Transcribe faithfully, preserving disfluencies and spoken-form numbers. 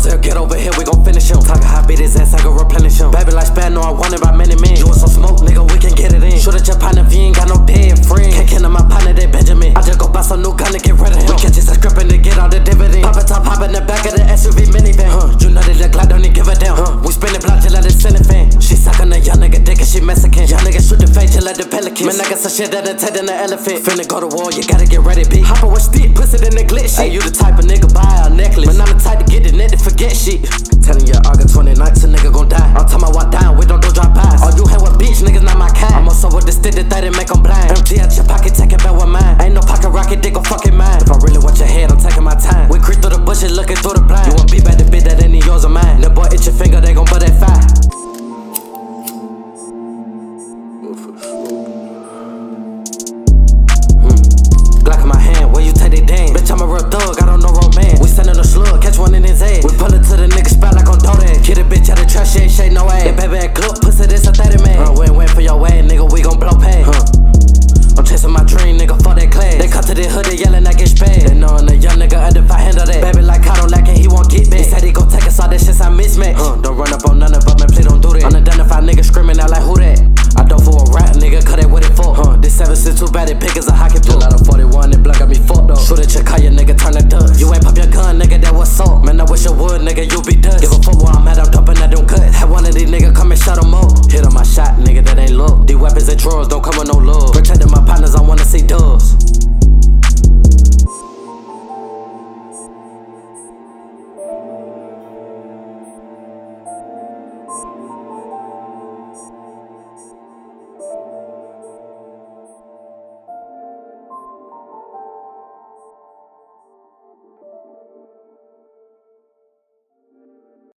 say get over here, we gon' finish him. Talk high, beat his ass, I go replenish him. Baby like Span, know I want it by many men. You want some smoke, nigga, we can get it in. Shoot at your partner if you ain't got no dead friend. Can't kill my partner, they Benjamin. I just go buy some new gun to get rid of him. We catch this scripting to get all the dividend. Pop a top, hop in the back of the S U V minivan. Huh, you know that the Glock don't even give a damn. Huh, we spinning block till like the ceiling fan. She suckin' a young nigga dick and she Mexican. Young nigga shoot the face till like the pelicans. Man, I got some shit that'll take in the elephant. Finna go to war, you gotta get ready, B. Hopper with stick, pussy in the glitch shit. Hey, you the type of nigga buy a necklace, but I'm the type to get the net to forget shit. Telling you August twenty-ninth, a nigga gon' die. I'm talking about walk down, we don't do drop bys. All you hang with bitch, niggas not my kind. I'm also with the stick that they make 'em blind. Empty out your pocket, take it back with mine. Ain't no pocket rocket, they gon' fucking mine. If I really want your head, I'm taking my time. We creep through the bushes, looking through the blind. You want beat back the bitch that ain't yours or mine. The boy itch your finger, they gon' butt that fire. Glock in my hand, where you take they dance? Bitch, I'm a real thug, I don't know romance. We sending a slug, catch one in his head. We pull it to the nigga spot like on Dodan. Kid a bitch out of trash, she ain't shake no ass. That baby at club, pussy, this a thirty man. Uh, we ain't wait for your way, nigga, we gon' blow pay. Huh. I'm chasing my dream, nigga, fuck that class. They come to the hood, they yelling, I get spad. They knowin' a young nigga under five handle that. Baby like Cotto lacking, he won't get back. He said he gon' take us all that shit, I mismatch. Huh, don't run up on none of us, man, please don't do that. Unidentified nigga screaming out like who that? I done for a rap, nigga, cut it with it for. Huh, this seven six too bad, it pick as a hockey puck. Out of forty-one, that blood got me fucked up. Shoot at your car, your nigga, turn the dust. You ain't pop your gun, nigga, that was salt. Man, I wish you would, nigga, you be dust. Give a fuck where I'm at, I'm dumping that don't cut. Had one of these niggas come and shut them up. Hit on my shot, nigga, that ain't look. These weapons and drawers don't come with no love. Protecting my partners, I wanna see dubs.